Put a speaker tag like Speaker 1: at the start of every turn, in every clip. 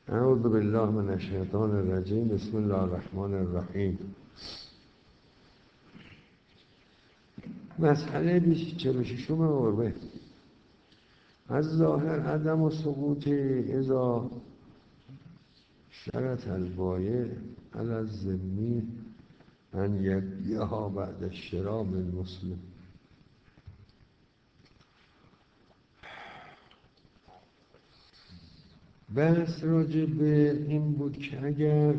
Speaker 1: اعوذ بالله من الشیطان الرجیم. بسم الله الرحمن الرحیم. مسئله 46 قربه. از ظاهر عدم و سقوط اذا شرط البایع علی الذمی ان یبیعها بعد الشراء من مسلم. بحث راجع به این بود که اگر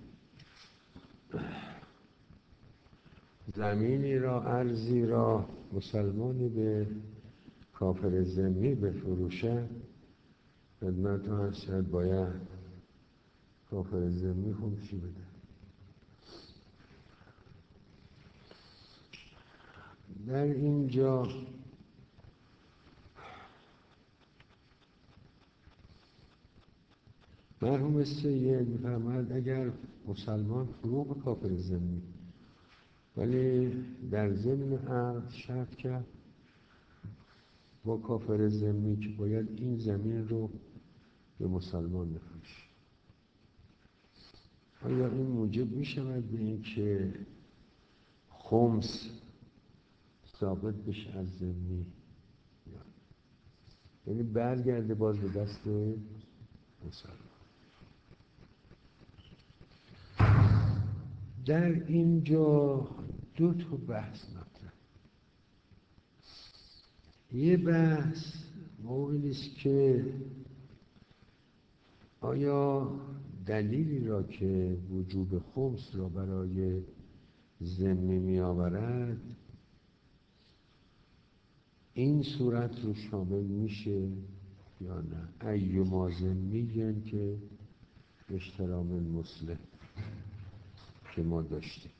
Speaker 1: زمینی را، ارضی را مسلمانی به کافر ذمی بفروشد، خدمت هستد باید کافر ذمی خمسی بده. در اینجا مرحوم سید می‌فرماید اگر مسلمان فروغ کافر ذمی ولی در ضمن عقد شرط کرد با کافر ذمی که باید این زمین رو به مسلمان بفروشه، آیا این موجب می شود به این که خمس ثابت بشه از ذمی؟ یعنی برگرده باز به دست مسلمان. در اینجا دو تا بحث مطرحه. یه بحث موضوعی است که آیا دلیلی را که وجوب خمس را برای ذمی می آورد این صورت رو شامل میشه یا نه؟ ایما ذمی که اشترا من مسلم که ما داشتیم.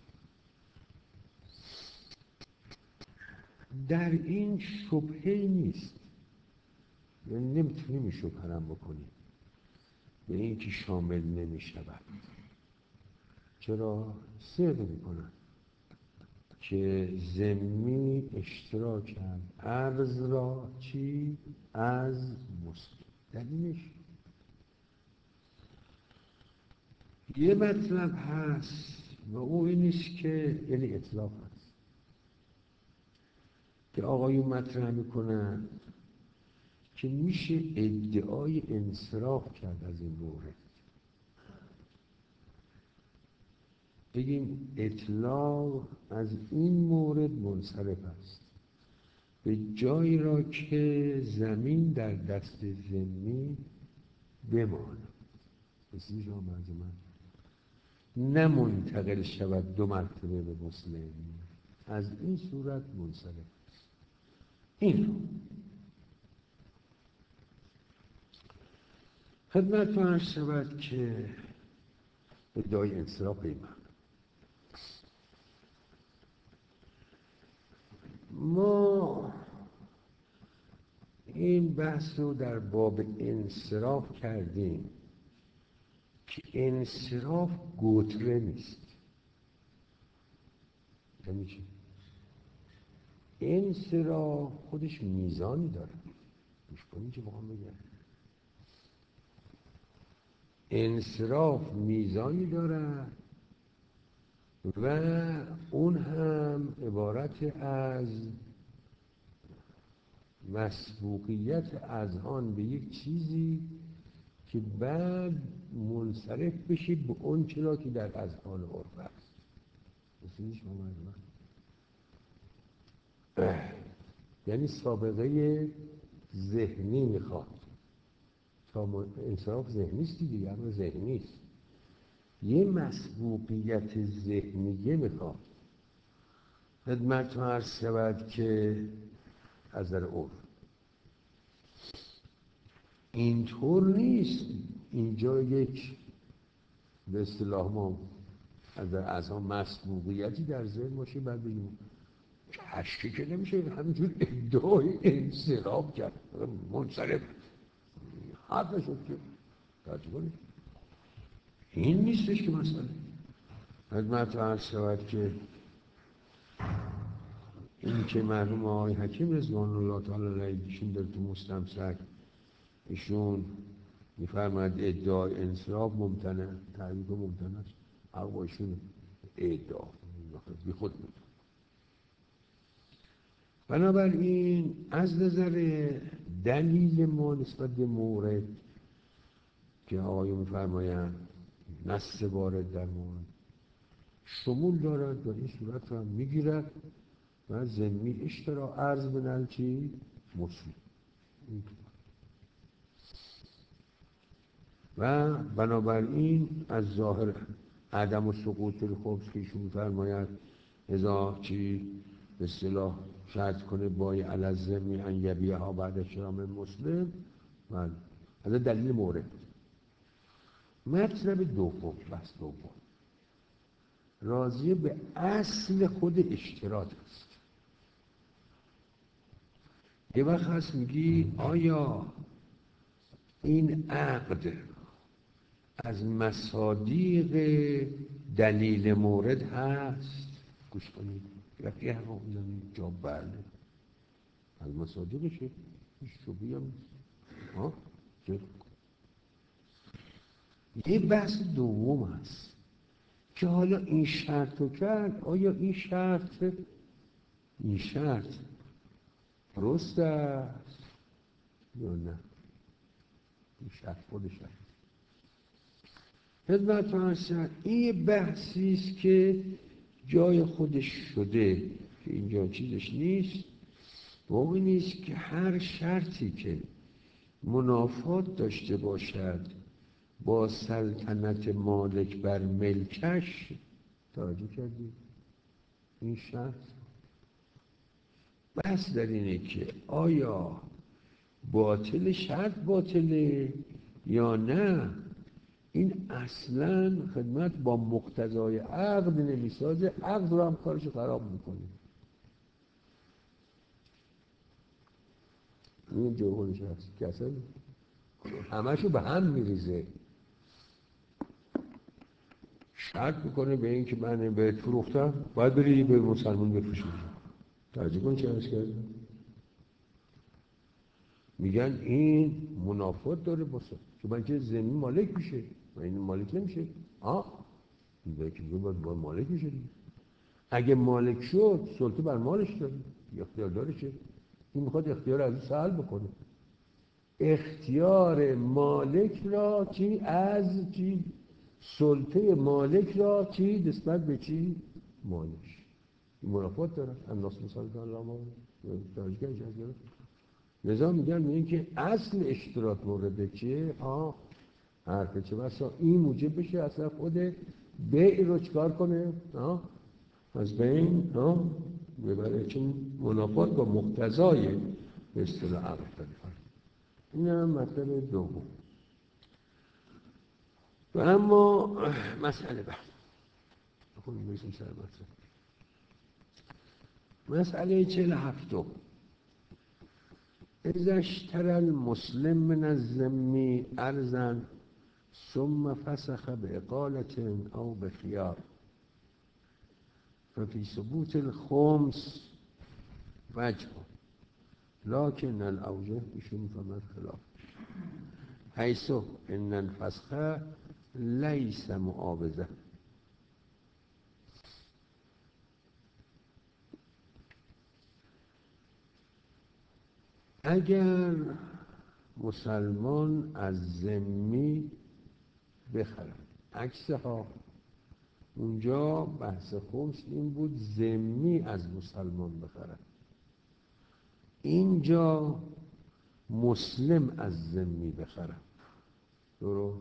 Speaker 1: در این شبهه‌ای نیست، یعنی نمیتونیم این شبهه رو بکنیم به این که شامل نمی شود. چرا؟ صدق میکنن که ذمی اشترا کرد ارز را چی؟ از مسلم. دلیلش یه مطلب هست و او این نیست که یعنی اطلاق هست که آقایون مطرح میکنن که میشه ادعای انصراف کرد از این مورد. بگیم اطلاق از این مورد منصرف است به جایی را که زمین در دست ذمی بماند، بسیار شما مرز من نه منتقل شود دو مرتبه به مسلم، از این صورت منصرف است. این رو خدمت عرض شود که ادعای انصراف ایمان ما این بحث رو در باب انصراف کردیم که انصراف گوتره نیست. یعنی چی؟ انصراف خودش میزانی داره. گوش کنید چه بخوام بگم. انصراف میزانی داره و اون هم عبارت از مسبوقیت اذهان به یک چیزی که بعد منصرف بشه به اون چرا که در اذهان عرف است. بسیارش یعنی سابقه ذهنی میخواد. انصراف ذهنی است دیگه، اما ذهنی است. یه مسبوقیت ذهنیه میخواد. خدمت عرض شود که از در عرف اینطور نیست. اینجا یک به اصطلاح ما از در اذهان مسبوقیتی در ذهن باشه بعد بگیم تشکیل که نمیشه همینجور ادعای انصراف کرد منصرف حرف نشد که تجربه این نیستش که مسئله. خدمت عرض شود که این که مرحوم آقای حکیم رضوان الله تعالی علیه ایشون در تو مستمسک ایشون میفرماید ادعای انصراف ممتنع، تعریف ممتنع است. حق باشون ادعا بی خود میگه. بنابراین از نظر دلیل ما نسبت به مورد که آقایون میفرمایند نص وارد در مورد شمول دارد و این صورت را میگیرد و ضمنی اشترا عرض بنال چی؟ مسلم. و بنابراین از ظاهر عدم و سقوط الخبز که ایشون می‌فرماید اذا چی به اصطلاح شرط کنه بای علی ضمنی ان یبیعها بعد اشترام مسلم و از دلیل مورد. مطلب دوم، بحث دوم راضی به اصل خود اشتراط است. یه وقت هست میگی آیا این عقد از مصادیق دلیل مورد هست؟ گوش کنید وقتی همه اونم جا بله از مصادیقشه، هیچ شبهی هم نیست. یه بحث دوم هست که حالا این شرط رو کرد، آیا این شرط درست است یا نه؟ این شرط خودش هست. خدمت هستن این یه بحثی است که جای خودش شده که اینجا چیزش نیست. و این نیست که هر شرطی که منافات داشته باشد با سلطنت مالک بر ملکش، توجه کردید؟ این شرط بحث در اینه که آیا باطل شرط باطله یا نه. این اصلا خدمت با مقتضای عقد نمیسازه، عقد رو هم کارش خراب میکنه. این جوابش هست که اصلا همشو به هم میریزه. شرط میکنه به این که من بهت فروختم باید بری به مسلمان بفروشی. توجه کن چه هست کرده؟ میگن این منافات داره باسه که من که زمین مالک میشه و این مالک نمیشه. این که باید مالک میشه. اگه مالک شد سلطه بر مالش داره، اختیار دارشه. این میخواد اختیار از این سهل بکنه. اختیار مالک را چی؟ از چی؟ سلطه مالک را چی؟ نسبت به چی؟ مالش. این منافات داره. الناس مسلط الله ما دارجگه جزیره. لذا میگن که اصل اشتراط مورد چیه؟ حرفه چه بسا این موجب بشه اصلا خود بیع رو چکار کنه؟ از بین ببره، چون منافات با مقتضای به اصطلاح عقد داره. این هم مطلب دوم. و اما مسئله بعد مسئله 47 اذا اشترى المسلم من الذمی ارضا ثم فسخ باقالة او بخیار ففي ثبوت الخمس وجه لكن الاوجه ایشون فمد خلاف حيث ان الفسخ ليس معاوضه. اگر مسلمان از ذمی بخرد، عکس ها اونجا بحث خمس این بود ذمی از مسلمان بخرد، اینجا مسلم از ذمی بخرد. درست؟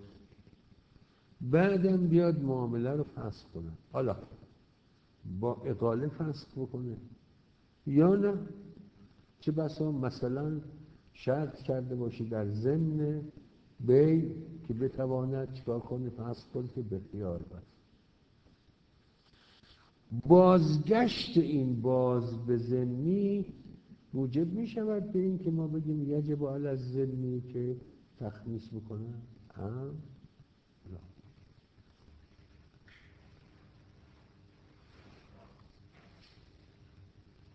Speaker 1: بعدم بیاد معامله رو فسخ کنه. حالا با اقاله فسخ بکنه یا نه، چه بسا مثلا شرط کرده باشی در ضمن بی که بتواند چکار کنه فسخ کنه که به خیار بست. بازگشت این باز به ضمنی موجب می شود به این که ما بگیم یجب علی الضمنی که تخمیس میکنه.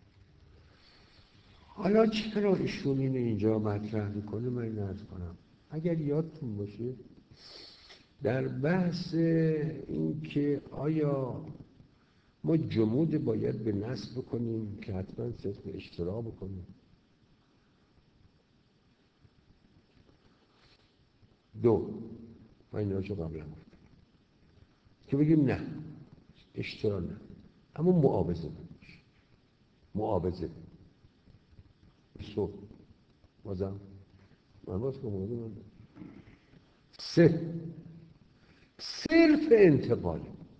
Speaker 1: حالا چرا ایشون اینو اینجا مطرح میکنه؟ من این عرض کنم اگر یادتون باشه در بحث این که آیا ما جمود باید به نصب بکنیم که حتما صرف اشترا بکنیم، دو من این رو قبلا گفتم که بگیم نه اشترا نه، اما معاوضه باشه، معاوضه صبح بازم من باز که معاوضه من سه صرف انتقال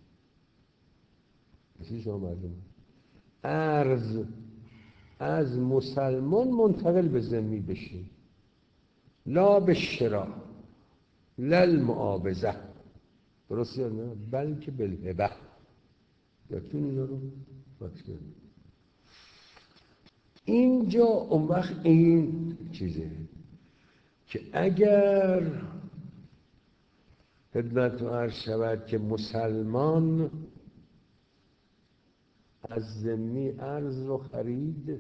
Speaker 1: مثل شما مردم ارز از مسلمان منتقل به ذمی بشه، لا به شرا لا المعاوضه، درست یا نه؟ بلکه بالهبه. یادتون اینا رو باید کنید. اینجا اون وقت این چیزه که اگر خدمت رو عرض شود که مسلمان از ذمی ارز رو خرید،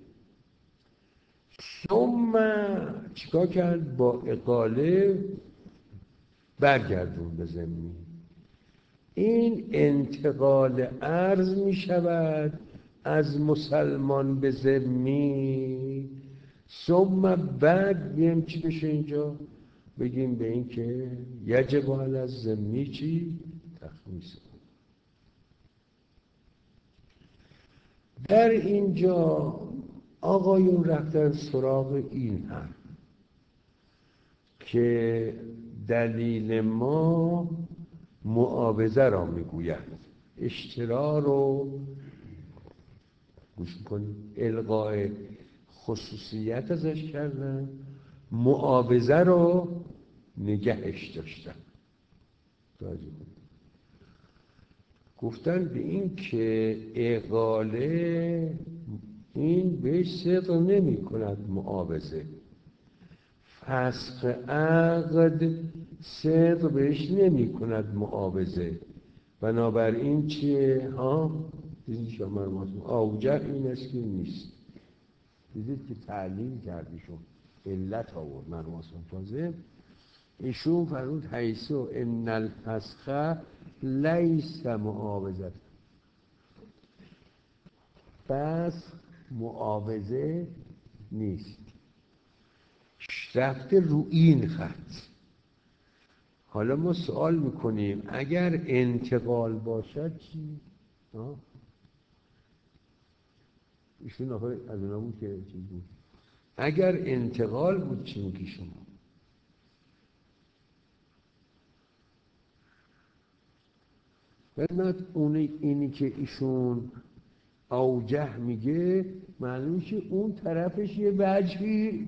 Speaker 1: ثم چیکار کرد؟ با اقاله برگردون به ذمی، این انتقال ارز می شود از مسلمان به ذمی. ثم بعد بیم چی بشه اینجا؟ بگیم به این که یجب علی الذمی چی؟ تخمیسه. در اینجا آقایون رفتن سراغ این هم که دلیل ما معاوضه را میگوید، اشترا رو گوش کنید الغای خصوصیت ازش کردن، معاوضه رو نگهش داشتن. گفتن به این که اقاله این بهش صدق نمی کند معاوضه، فسخ عقد صدق بهش نمی کند معاوضه، بنابراین چیه؟ دیدید شما اوجه این است که نیست. دیدید که تعلیم کردیشون علت آورد مرماسون تازه ایشون فرمود حیثو ان الفسخ لیس معاوضه، پس معاوضه نیست، رفته رو این خط. حالا ما سوال میکنیم اگر انتقال باشد چی؟ ایشون آخه از اونا بود که چی بود؟ اگر انتقال بود چی میگی شما؟ خدمت اینی که ایشون اوجه میگه معلوم که اون طرفش یه وجهی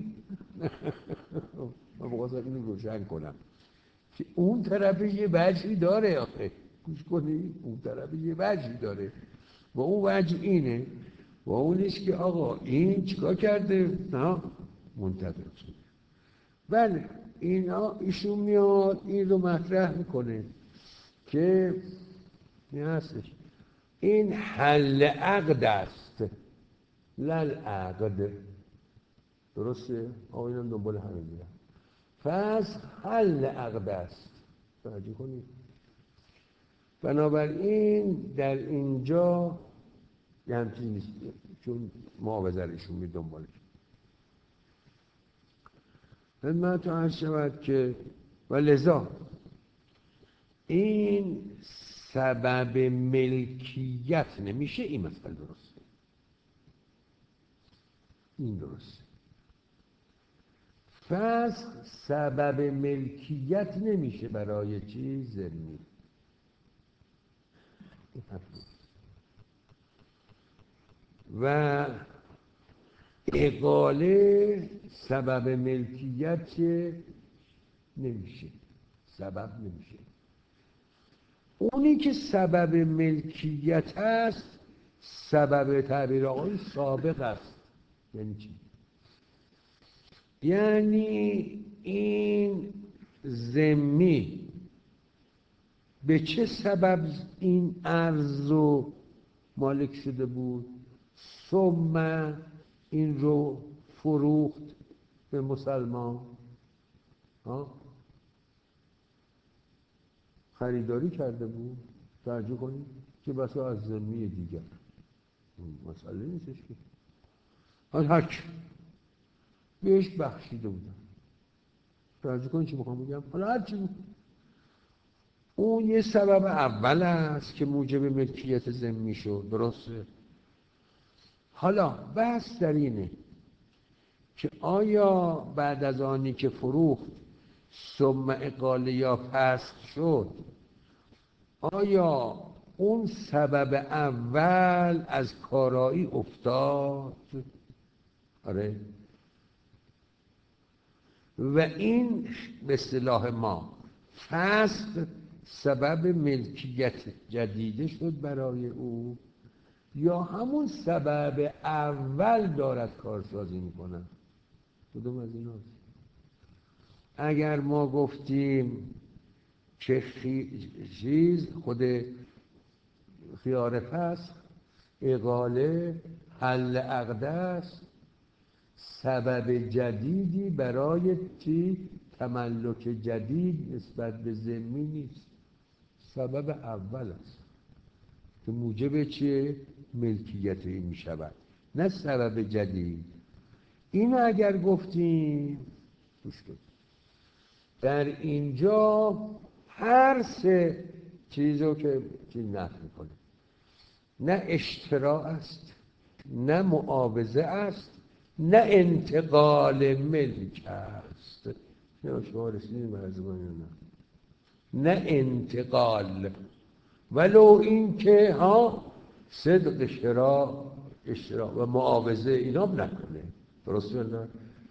Speaker 1: من بخواستم اینو روشن کنم که اون طرفش یه وجهی داره. آخه گوش کنی اون طرفش یه وجهی داره و اون وجه اینه و اون نیست که آقا این چیکار کرده؟ نه منتظر شده. بله ایشون میاد این رو مطرح میکنه که این هستش، این حل عقد است لل عقد، درسته؟ اینم دنبال همه میرم. پس حل عقد است، توجه کنید. بنابراین در اینجا یه همچین نیست چون معاوضه‌شون می دنبالش. خدمت عرض شود که و لذا این سبب ملکیت نمیشه. این مسئله درسته، این درسته. پس سبب ملکیت نمیشه برای چیز ذمی. و اقاله سبب ملکیت چه نمیشه، سبب نمیشه. اونی که سبب ملکیت است سبب تعبیر آقای سابق است. یعنی چی؟ یعنی این ذمی به چه سبب این ارز رو مالک شده بود؟ ثم این رو فروخت به مسلمان. خریداری کرده بود، توجه کنید، که بسا از ذمی دیگر مسئله نیستش که از حج بهش بخشیده بودن. توجه کنید چی میخوام بگم. حالا هر چی بود، اون یه سبب اول است که موجب ملکیت ذمی شد، درسته؟ حالا بحث در اینه که آیا بعد از آنی که فروخت ثم اقاله یا فسخ شد، آیا اون سبب اول از کارایی افتاد؟ آره. و این به اصطلاح ما فسخ سبب ملکیت جدیده شد برای او، یا همون سبب اول دارد کارسازی میکنه؟ کدوم از این هست؟ اگر ما گفتیم که چیز خود خیار فسخ، اقاله، حل عقد است، سبب جدیدی برای چی؟ تملک جدید نسبت به ذمی نیست، سبب اول است که موجب چیه؟ ملکیت این می شود، نه سبب جدید. اینو اگر گفتیم گوش کنید، در اینجا هر سه چیزو که نفی میکنه، نه اشتراع است، نه معاوضه است، نه انتقال ملک است. نه شما رسیدیم از نه انتقال، ولو این که صدق اشتراع و معاوضه اینا نکنه، درسته نه؟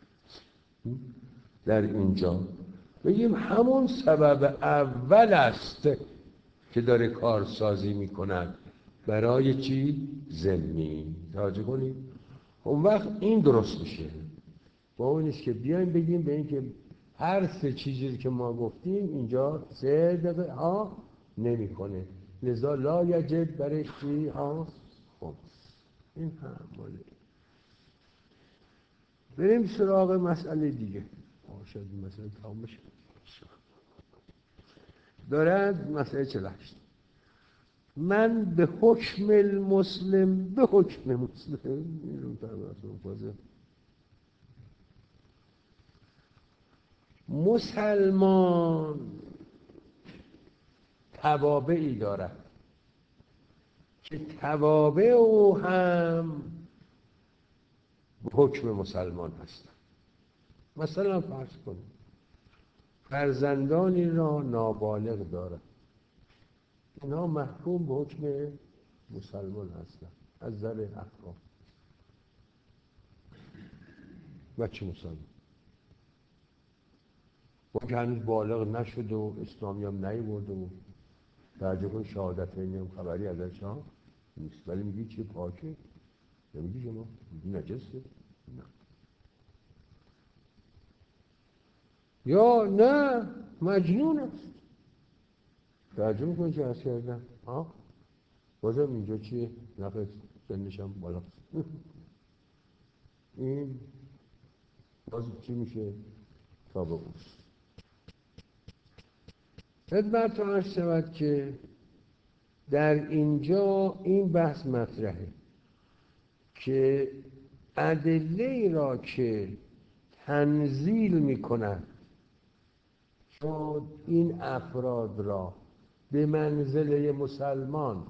Speaker 1: در اینجا بگیم همون سبب اول است که داره کارسازی میکند برای چی؟ ذمی. توجه کنید، اون وقت این درست میشه. با اون نیست که بیایم بگیم به این که هر سه چیزی که ما گفتیم اینجا صدق نمیکنه، لذا لا یجب برش چی؟ خب این هم ماله. بریم سراغ مسئله دیگه. شاید این مسئله تمام بشه. دارد مسئله 48. من به حکم المسلم، به حکم مسلم مسلمان توابعی دارد که توابع او هم به حکم مسلمان هستند. مثلا فرض کنید فرزندانی را نابالغ دارد، اینا محکوم به حکم مسلمان هستند از نظر احکام. بچه مسلمان با که هنوز بالغ نشد و اسلامی هم نیورده و توجه کن شهادت این هم خبری ازش نیست، ولی میگی چه پاکه؟ نمیگی شما؟ میگی نجسه؟ نه. یا نه مجنون است. توجه میکنی چه هست کردن؟ بازم اینجا چیه؟ نفس سنش هم بالا این باز چی میشه؟ تابع اوست. خدمت رو عرض شود که در اینجا این بحث مطرحه که ادله را که تنزیل میکنند چون این افراد را به منزله مسلمان،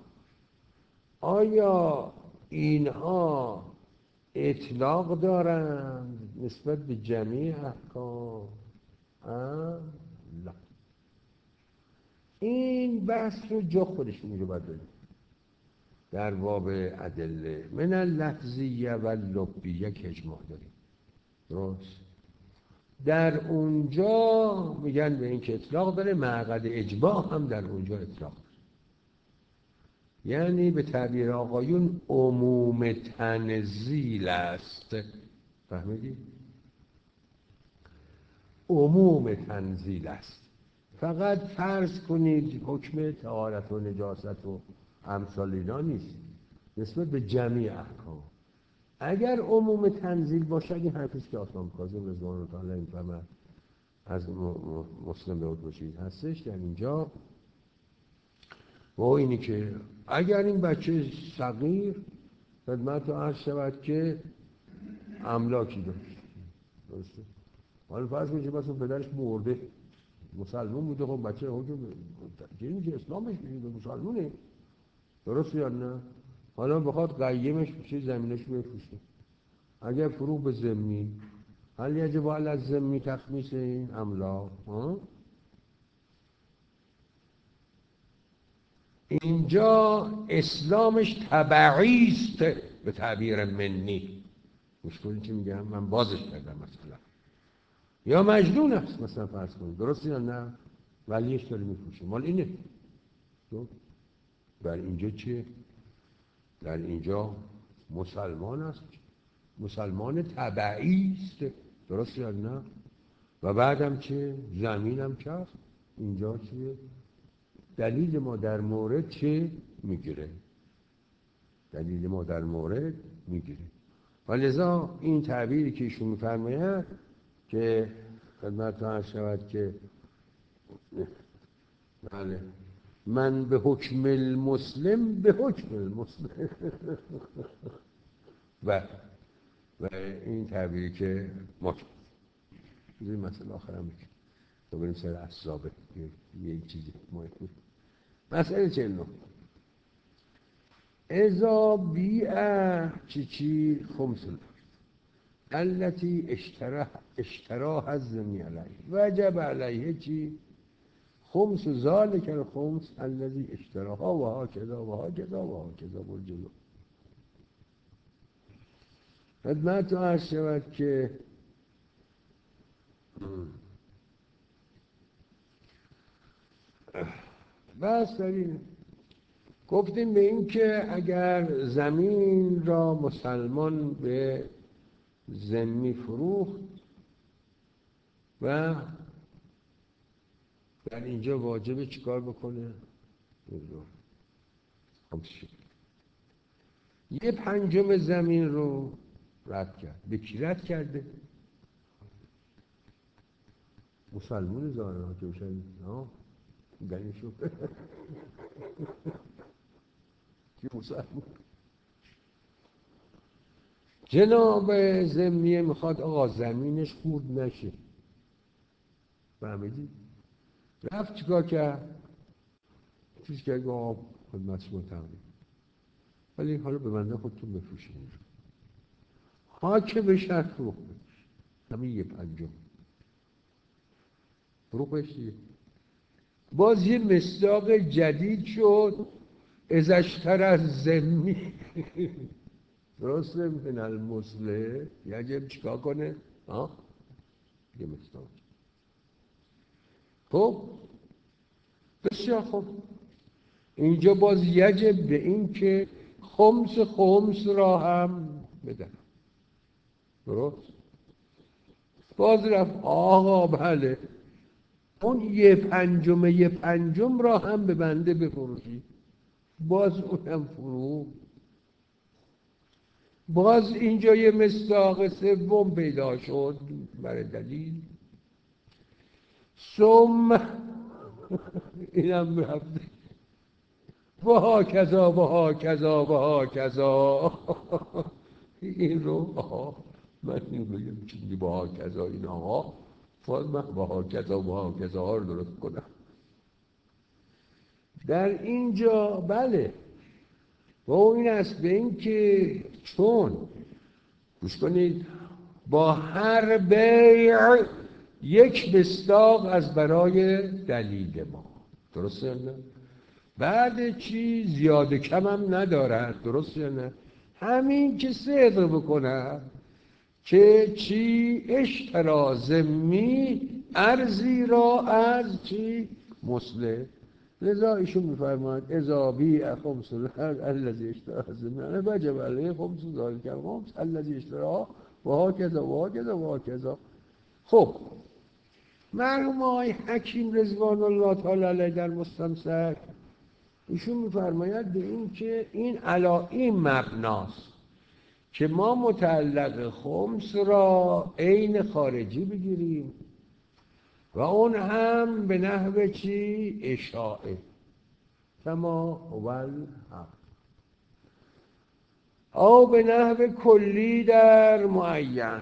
Speaker 1: آیا اینها اطلاق دارند نسبت به جمیع احکام؟ لا. این بحث رو جا خودش میگه باید داریم در باب ادله من اللفظیه و لبیه که اجماع داریم، درست؟ در اونجا میگن به این که اطلاق داره، معقد اجماع هم در اونجا اطلاق داره، یعنی به تعبیر آقایون عموم تنزیل است. فهمیدی؟ عموم تنزیل است. فقط فرض کنید حکم طهارت و نجاست و امثال اینا نیست، نسبت به جمعی احکام. اگر عموم تنزیل باشه، این حرفیست که آسان کاظم رضوان الله تعالی این فرمد از مسلم به باشید هستش، در اینجا و اینی که اگر این بچه صغیر خدمت عرض شود که املاکی داشت، درسته؟ حالا فرض کنید مثلا پدرش مرده، مسلمون بوده، خب بچه حکم دینی که اسلامش به مسلمونه، درست یا نه؟ حالا بخواد قیمش بشه، زمینش بفروشه، اگر فروغ به ذمی، هل یجب علی الذمی تخمیس این املاک؟ اینجا اسلامش تبعی است به تعبیر منی. مشکلی چی میگم؟ من بازش کردم مثلا. یا مجنون است مثلا فرض کنید، درست یا نه؟ ولیش داره میفروشه، مال اینه. در اینجا چیه؟ در اینجا مسلمان است، مسلمان تبعی است، درست یا نه؟ و بعدم چه؟ زمینم که است. اینجا چیه؟ دلیل ما در مورد چه میگیره؟ دلیل ما در مورد میگیره. و لذا این تعبیری که ایشون میفرماید که خدمت عرض شود که بله من به حکم المسلم به حکم المسلم و این تعبیری که ما این مسئله آخر هم میکنیم تو بریم سر اصحابه یه چیزی مهم. مسئله 49 اذا بیع چی خمس التي اشتراها الذمی علیه وجب علیه چی خمس ذلك الخمس الذي اشتراها و هكذا و هكذا و هكذا بالجلو. خدمت عرض شود که بس داریم گفتیم به این که اگر زمین را مسلمان به ذمی فروخت و در اینجا واجبه چیکار بکنه؟ یه پنجم زمین رو رد کرد. به کی رد کرده؟ مسلمون ظاهرا که بشن دلیل شد که مسلمون جناب ذمیه میخواد آقا زمینش خورد نشه، فهمیدی؟ رفت چیکار کرد؟ چیز که اگه آقا خدمت شما تقدیم ولی حالا به بنده خودتون بفروشید اینجا حاکه به شرط فروخ بدش همین یه پنجم فروخ بشید. باز یه مصداق جدید شد ازشتر از ذمی درسته من المسلم یجب چیکار کنه؟ یه مصداق. خب بسیار خوب اینجا باز یجب به این که خمس را هم بدن، درست؟ باز رفت آقا بله اون یه پنجم را هم به بنده بفروشی، باز اونم فرو. باز اینجا یه مصداق سوم پیدا شد برای دلیل ثم اینم رفت و هاکذا و هاکذا و هاکذا این رو من این بگم چیزی با هاکذا این آقا باز من با هاکذا و هاکذا ها رو درست کنم. در اینجا بله و این است به این که چون گوش کنید با هر بیع یک مصداق از برای دلیل ما، درسته یا نه؟ بعد چی زیاده کم هم ندارد، درسته یا نه؟ همین که صدق بکنه که چی اشترا ذمی ارزی را از چی مسلم. لذا ایشون میفرماید اذا بیع خمس الذی اشترا ذمی وجب علیه خمس ذلک الخمس الذی اشترا و هاکذا و هاکذا و هاکذا. خب مرحوم آقای حکیم رضوان الله تعالی علیه در مستمسک ایشون میفرماید به این که این علی این مبناست که ما متعلق خمس را عین خارجی بگیریم و اون هم به نحو چی؟ اشاعه. کما هو الحق. او به نحو کلی در معین.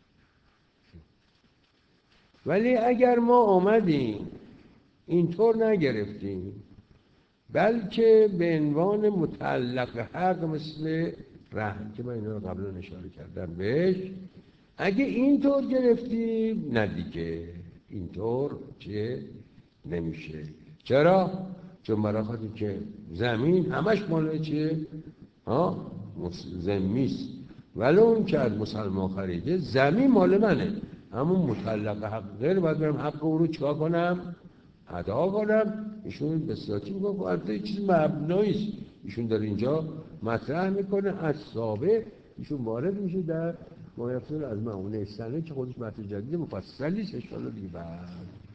Speaker 1: ولی اگر ما آمدیم اینطور نگرفتیم، بلکه به عنوان مطلق حق مثل رحم که من اینا رو قبلا اشاره کردم بهش، اگه اینطور گرفتیم نه دیگه اینطور چه نمیشه. چرا؟ چون برای خاطر که زمین همش مال چیه؟ زمیست، ولی اون که از مسلمان خریده زمین مال منه، همون مطلق حق غیر باید برم حق او رو چکا کنم؟ ادا کنم. ایشون به ساتی میگفت البته چیز مبناییست ایشون داره اینجا مطرح میکنه از ثابت، ایشون وارد میشه در مایفصل از معونه سنه که خودش مطرح جدید مفصلیست اشکال دیگه بعد